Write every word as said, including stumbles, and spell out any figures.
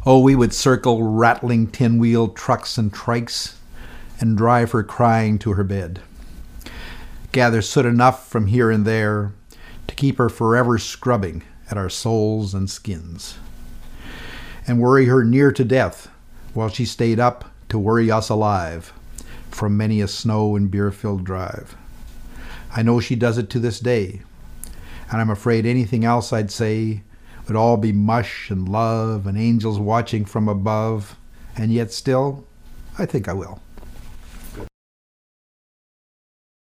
Oh, we would circle rattling tin-wheel trucks and trikes and drive her crying to her bed. Gather soot enough from here and there to keep her forever scrubbing at our souls and skins. And worry her near to death while she stayed up to worry us alive from many a snow and beer-filled drive. I know she does it to this day, and I'm afraid anything else I'd say would all be mush and love and angels watching from above, and yet still, I think I will.